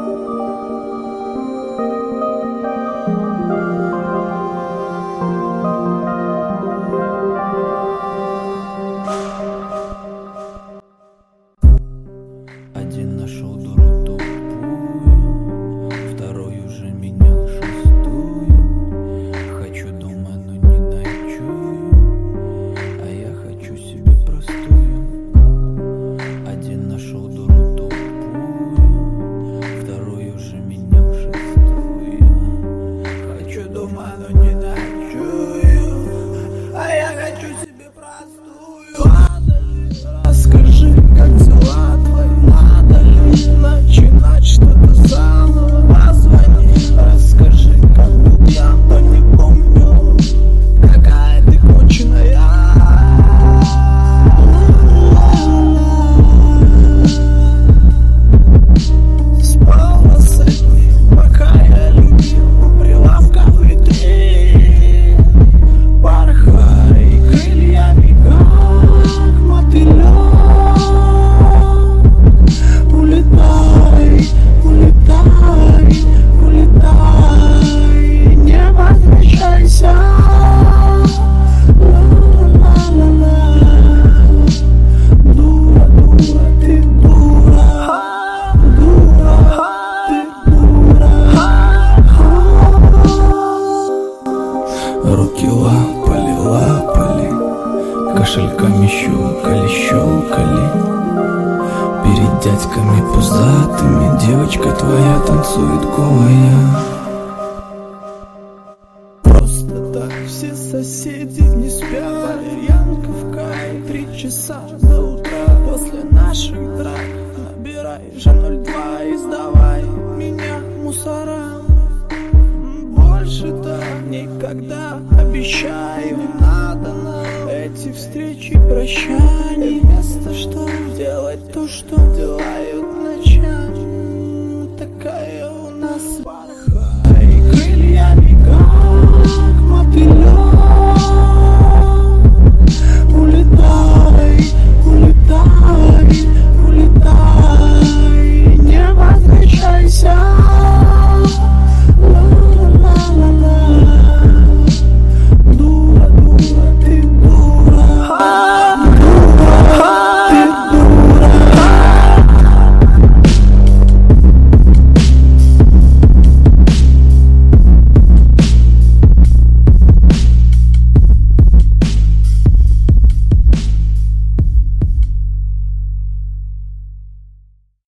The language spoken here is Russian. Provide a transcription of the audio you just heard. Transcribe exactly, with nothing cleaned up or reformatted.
Один нашел дуру тупую, второй уже менял шестую. Хочу дома, но не ночую, а я хочу себе простую. Один нашел дуру тупую, второй уже менял шестую. Хочу дома, но не ночую, а я хочу себе простую. Расскажи, как дела твои? Надо ли начинать что-то заново? Позвони, расскажи, как был пьян, но не помню, какая ты конченая. Спала с одним, пока я любил, у прилавка витрин. Порхай крыльями, как мотылек. Улетай, улетай, улетай, не возвращайся. Ла-ла-ла-ла. Дура, дура, ты дура. Дура, ты дура. Руки лапали, лапали, кошельками щелкали, щелкали. Перед дядьками пузатыми девочка твоя танцует голая. Просто так все соседи не спят. Валерьянка в кай, три часа до утра. После наших драк набирай же ноль два и сдавай меня мусорам. Больше так никогда, обещаю, не надо нам эти встречи, прощания. Вместо что делать то, что делают ночами. Такая у нас порхай крыльями, как мотылек. Улетай, улетай, улетай, не возвращайся.